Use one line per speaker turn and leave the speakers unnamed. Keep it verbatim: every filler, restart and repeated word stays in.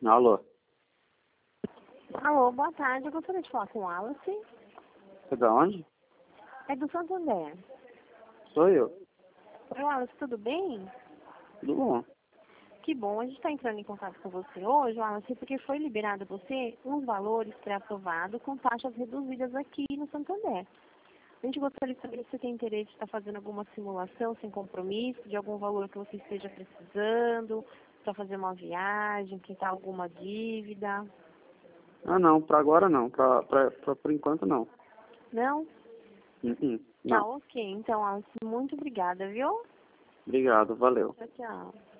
Alô?
Alô, boa tarde. Eu gostaria de falar com o Wallace.
Você é da onde?
É do Santander.
Sou eu.
Oi, Wallace, tudo bem?
Tudo bom?
Que bom. A gente está entrando em contato com você hoje, Wallace, porque foi liberado a você uns valores pré-aprovados com taxas reduzidas aqui no Santander. A gente gostaria de saber se você tem interesse em estar fazendo alguma simulação sem compromisso, de algum valor que você esteja precisando, para fazer uma viagem, quitar alguma dívida.
Ah, não. Pra agora não. Pra, pra, pra por enquanto não.
Não?
Uh -uh,
Tá
não.
ok. Então, Wallace, muito obrigada, viu?
Obrigado. Valeu.
Tchau, tchau.